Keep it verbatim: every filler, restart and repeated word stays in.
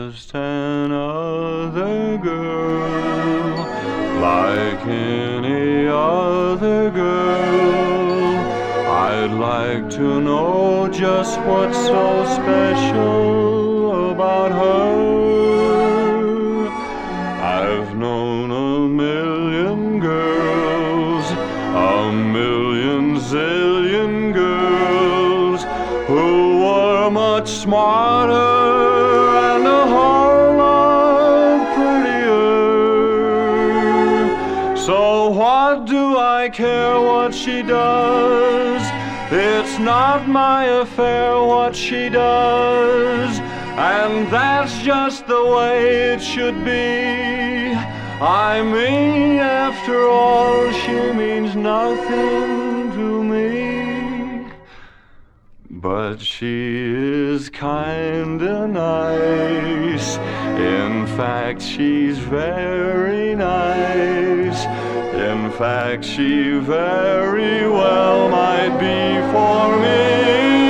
just another girl, like any other girl. I'd like to know just what's so special about her. I've known a million girls, a million zillion girls, who were much smarter and a whole lot prettier. So what do I care what she does? It's not my affair what she does, and that's just the way it should be. I mean, after all, she means nothing to me. But she is kinda nice. In fact, she's very nice. In fact, she very well might be for me.